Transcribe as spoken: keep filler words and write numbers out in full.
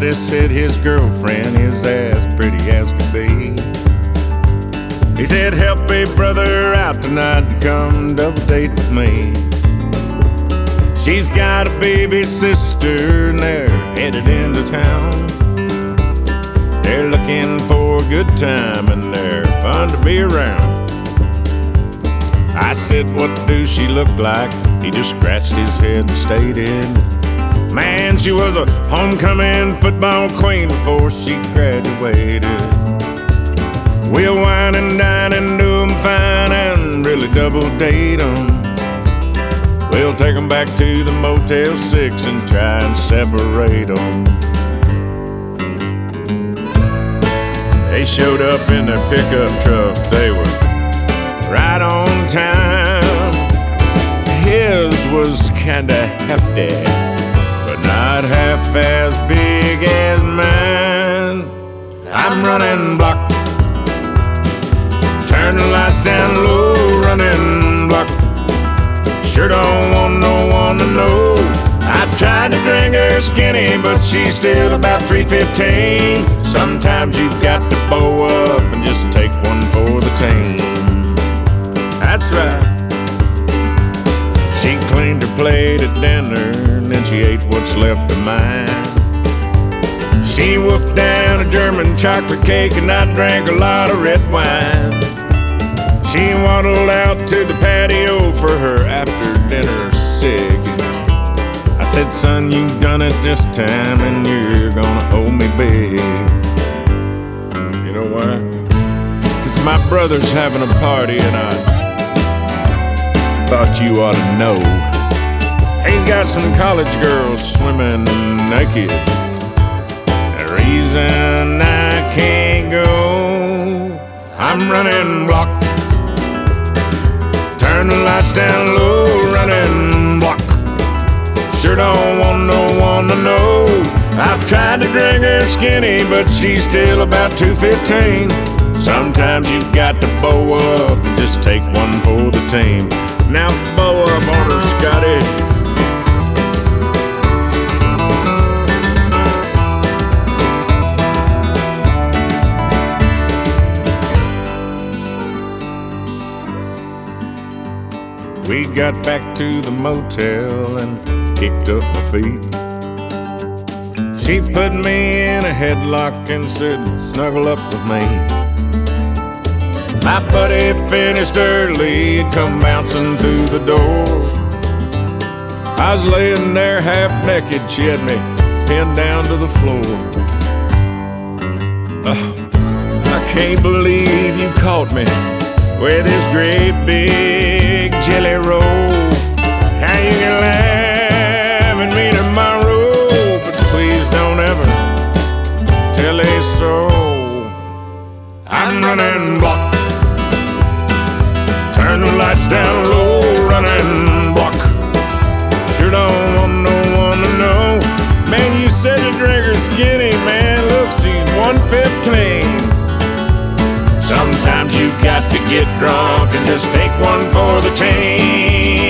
daddy said his girlfriend is as pretty as could be. He said, help a brother out tonight and come double date with me. She's got a baby sister and they're headed into town. They're looking for a good time and they're fun to be around. I said, what does she look like? He just scratched his head and stated, man, she was a homecoming football queen before she graduated. We'll wine and dine and do 'em fine and really double date 'em. We'll take 'em back to the Motel six and try and separate 'em. They showed up in their pickup truck, they were right on time. His was kinda hefty, but not half as big as mine. I'm running block, turn the lights down low, running block. Sure don't want no one to know. I tried to drink her skinny, but she's still about three fifteen. Sometimes you've got to bow up and just take one for the team. That's right. She cleaned her plate at dinner, and then she ate what's left of mine. She wolfed down a German chocolate cake, and I drank a lot of red wine. She waddled out to the patio for her after-dinner cig. I said, son, you've done it this time, and you're gonna owe me big. You know why? 'Cause my brother's having a party, and I thought you ought to know. He's got some college girls swimming naked. The reason I can't go, I'm running block, turn the lights down low, running block. Sure don't want no one to know. I've tried to drink her skinny, but she's still about two fifteen. Sometimes you've got to bow up and just take one for the team. Now bow up on her, Scotty. We got back to the motel and kicked up my feet. She put me in a headlock and said, snuggle up with me. My buddy finished early and come bouncing through the door. I was laying there half naked, she had me pinned down to the floor. Oh, I can't believe you caught me with this great big jelly roll. How you can laugh at me tomorrow, but please don't ever tell a soul. I'm running block, turn the lights down low, running block. Sure don't want no one to know. Man, you said you drink her skinny, man, look, she's one fifteen. Sometimes you've got to get drunk and just take one for the team.